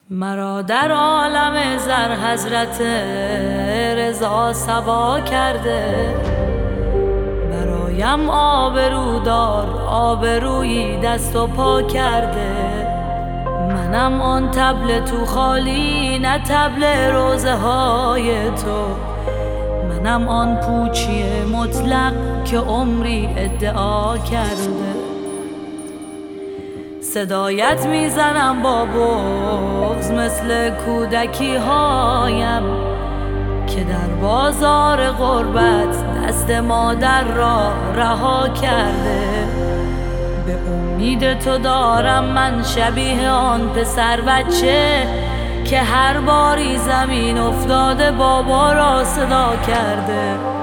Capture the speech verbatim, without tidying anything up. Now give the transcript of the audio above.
مرا در عالم زر حضرت رضا سوا کرده، برایم آبرودار آبرویی دست و پا کرده. منم آن طبل تو خالی نه طبل روزه های تو، منم آن پوچی مطلق که عمری ادعا کرده. صدایت میزنم با بغض مثل کودکی هایم که در بازار غربت دست مادر را رها کرده. به امید تو دارم من شبیه آن پسر بچه که هر باری زمین افتاده بابا را صدا کرده.